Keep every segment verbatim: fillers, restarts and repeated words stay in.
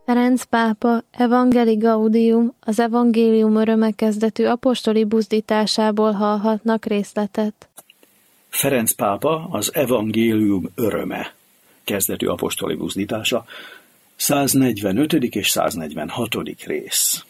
Ferenc pápa Evangelii Gaudium, az evangélium öröme kezdetű apostoli buzdításából hallhatnak részletet. Ferenc pápa az evangélium öröme kezdetű apostoli buzdítása, száznegyvenötödik és száznegyvenhatodik rész.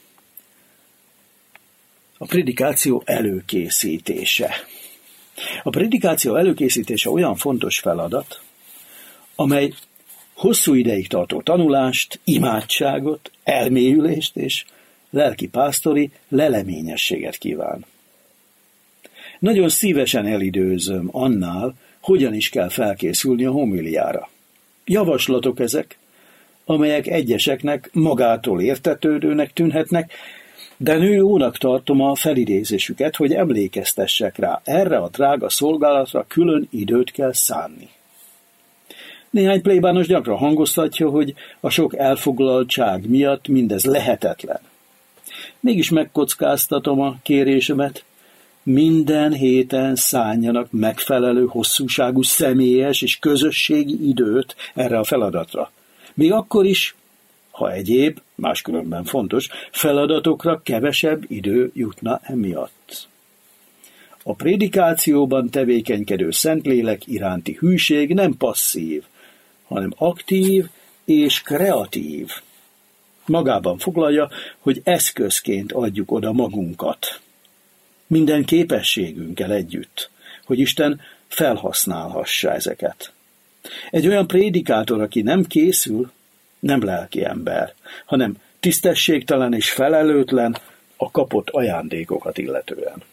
A prédikáció előkészítése. A prédikáció előkészítése olyan fontos feladat, amely hosszú ideig tartó tanulást, imádságot, elmélyülést és lelkipásztori leleményességet kíván. Nagyon szívesen elidőzöm annál, hogyan is kell felkészülni a homiliára. Javaslatok ezek, amelyek egyeseknek magától értetődőnek tűnhetnek, de nőjónak tartom a felidézésüket, hogy emlékeztessek rá, erre a drága szolgálatra külön időt kell szánni. Néhány plébános gyakran hangoztatja, hogy a sok elfoglaltság miatt mindez lehetetlen. Mégis megkockáztatom a kérésemet, minden héten szánjanak megfelelő hosszúságú személyes és közösségi időt erre a feladatra. Még akkor is, ha egyéb, máskülönben fontos, feladatokra kevesebb idő jutna emiatt. A prédikációban tevékenykedő Szentlélek iránti hűség nem passzív, hanem aktív és kreatív. Magában foglalja, hogy eszközként adjuk oda magunkat. Minden képességünkkel együtt, hogy Isten felhasználhassa ezeket. Egy olyan prédikátor, aki nem készül, nem lelki ember, hanem tisztességtelen és felelőtlen a kapott ajándékokat illetően.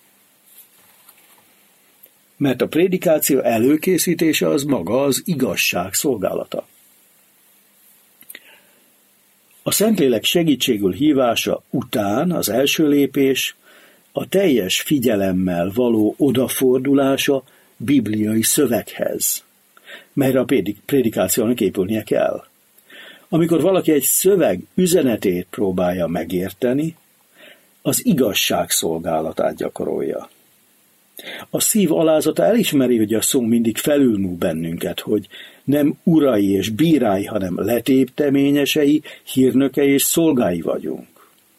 Mert a prédikáció előkészítése az maga az igazság szolgálata. A Szentlélek segítségül hívása után az első lépés a teljes figyelemmel való odafordulása bibliai szöveghez, melyre a prédikációnak épülnie kell. Amikor valaki egy szöveg üzenetét próbálja megérteni, az igazság szolgálatát gyakorolja. A szív alázata elismeri, hogy a szó mindig felülmúl bennünket, hogy nem urai és bírái, hanem letépteményesei, hírnökei és szolgái vagyunk.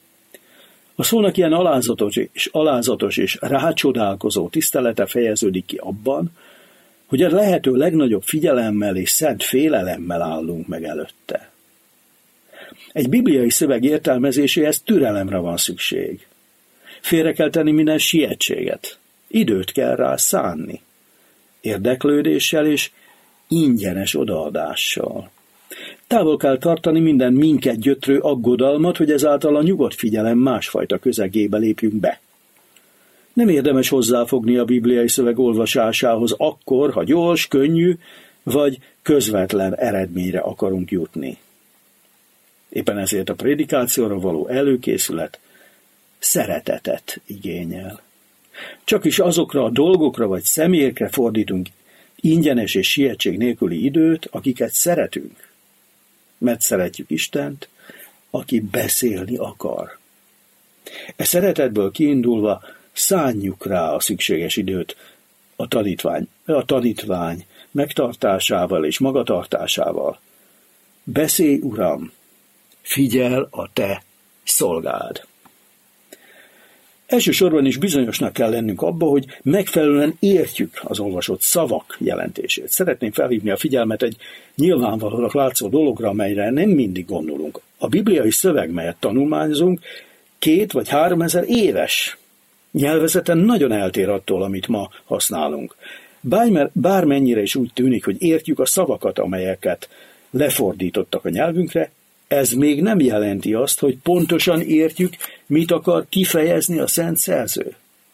A szónak ilyen alázatos és alázatos és rácsodálkozó tisztelete fejeződik ki abban, hogy a lehető legnagyobb figyelemmel és szent félelemmel állunk meg előtte. Egy bibliai szöveg értelmezéséhez türelemre van szükség. Félre kell tenni minden sietséget. Időt kell rá szánni. Érdeklődéssel és ingyenes odaadással. Távol kell tartani minden minket gyötrő aggodalmat, hogy ezáltal a nyugodt figyelem másfajta közegébe lépjünk be. Nem érdemes hozzáfogni a bibliai szöveg olvasásához akkor, ha gyors, könnyű vagy közvetlen eredményre akarunk jutni. Éppen ezért a prédikációra való előkészület szeretetet igényel. Csak is azokra a dolgokra vagy személyekre fordítunk ingyenes és sietség nélküli időt, akiket szeretünk. Mert szeretjük Istent, aki beszélni akar. E szeretetből kiindulva szánjuk rá a szükséges időt a tanítvány, a tanítvány megtartásával és magatartásával. Beszélj, Uram, figyel a te szolgád. Elsősorban is bizonyosnak kell lennünk abba, hogy megfelelően értjük az olvasott szavak jelentését. Szeretném felhívni a figyelmet egy nyilvánvalónak látszó dologra, amelyre nem mindig gondolunk. A bibliai szöveg, melyet tanulmányozunk, két vagy három ezer éves. Nyelvezeten nagyon eltér attól, amit ma használunk. Bár, bármennyire is úgy tűnik, hogy értjük a szavakat, amelyeket lefordítottak a nyelvünkre, ez még nem jelenti azt, hogy pontosan értjük, mit akar kifejezni a szent szerző.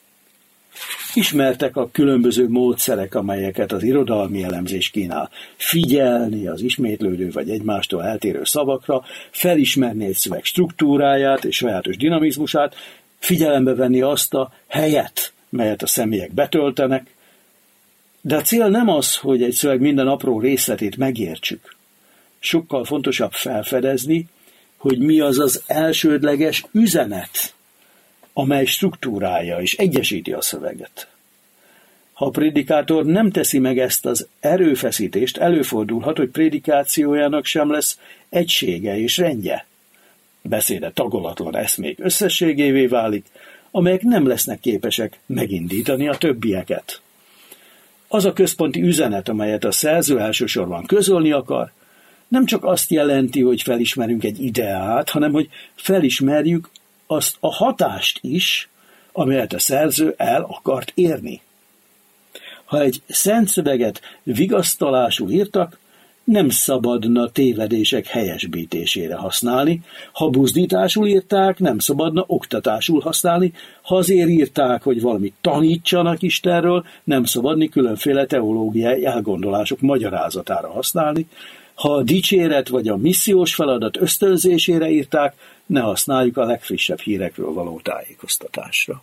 Ismertek a különböző módszerek, amelyeket az irodalmi elemzés kínál. Figyelni az ismétlődő vagy egymástól eltérő szavakra, felismerni egy szöveg struktúráját és sajátos dinamizmusát, figyelembe venni azt a helyet, melyet a személyek betöltenek. De a cél nem az, hogy egy szöveg minden apró részletét megértsük. Sokkal fontosabb felfedezni, hogy mi az az elsődleges üzenet, amely struktúrája és egyesíti a szöveget. Ha a prédikátor nem teszi meg ezt az erőfeszítést, előfordulhat, hogy prédikációjának sem lesz egysége és rendje. Beszéde tagolatlan eszmék összességévé válik, amelyek nem lesznek képesek megindítani a többieket. Az a központi üzenet, amelyet a szerző elsősorban közölni akar, nem csak azt jelenti, hogy felismerünk egy ideát, hanem hogy felismerjük azt a hatást is, amelyet a szerző el akart érni. Ha egy szent szöveget vigasztalásul írtak, nem szabadna tévedések helyesbítésére használni, ha buzdításul írták, nem szabadna oktatásul használni, ha azért írták, hogy valamit tanítsanak Istenről, nem szabadni különféle teológiai elgondolások magyarázatára használni, ha a dicséret vagy a missziós feladat ösztönzésére írták, ne használjuk a legfrissebb hírekről való tájékoztatásra.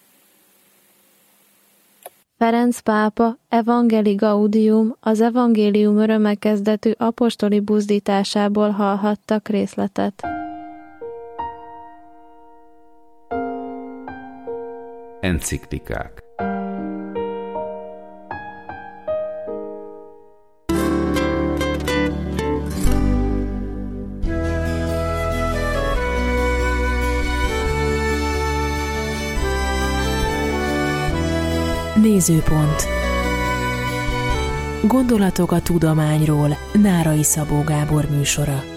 Ferenc pápa Evangelii Gaudium, az evangélium öröme kezdetű apostoli buzdításából hallhattak részletet. Enciklikák. Nézőpont. Gondolatok a tudományról. Nárai Szabó Gábor műsora.